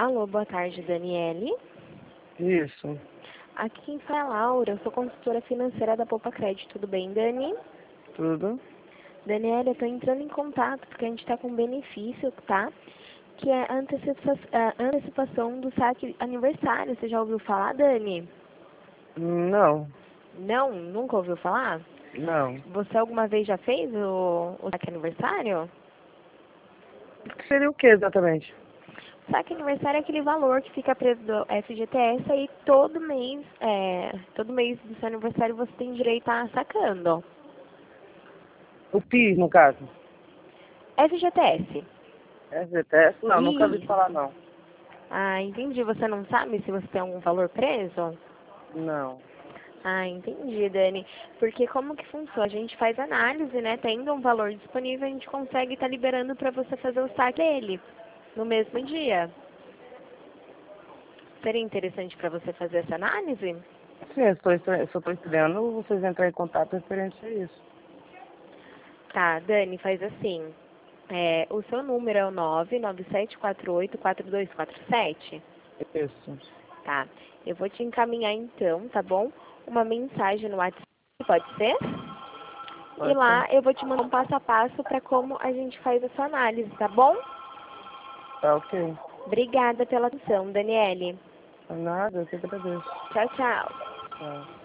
Alô, boa tarde, Daniele. Isso. Aqui quem fala é a Laura, eu sou consultora financeira da Poupa Crédito, tudo bem, Dani? Tudo? Daniele, eu estou entrando em contato porque a gente está com um benefício, tá? Que é a antecipação do saque aniversário. Você já ouviu falar, Dani? Não. Não? Nunca ouviu falar? Não. Você alguma vez já fez o saque aniversário? Seria o que exatamente? Saque aniversário é aquele valor que fica preso do FGTS e todo mês do seu aniversário você tem direito a sacando. O PIS, no caso? FGTS. FGTS? Não, nunca ouvi Isso. falar não. Ah, entendi. Você não sabe se você tem algum valor preso? Não. Ah, entendi, Dani. Porque como que funciona? A gente faz análise, né? Tendo um valor disponível, a gente consegue estar liberando para você fazer o saque dele no mesmo dia. Seria interessante para você fazer essa análise? Sim, eu só estou estudando, vocês entram em contato referente a isso. Tá, Dani, faz assim. O seu número é o 997484247? Isso. Tá. Eu vou te encaminhar então, tá bom? Uma mensagem no WhatsApp, pode ser? E Pode ser. lá eu vou te mandar um passo a passo para como a gente faz essa análise, tá bom? Tá ok. Obrigada pela atenção, Daniele. Nada, eu que agradeço. Tchau, tchau. Tchau.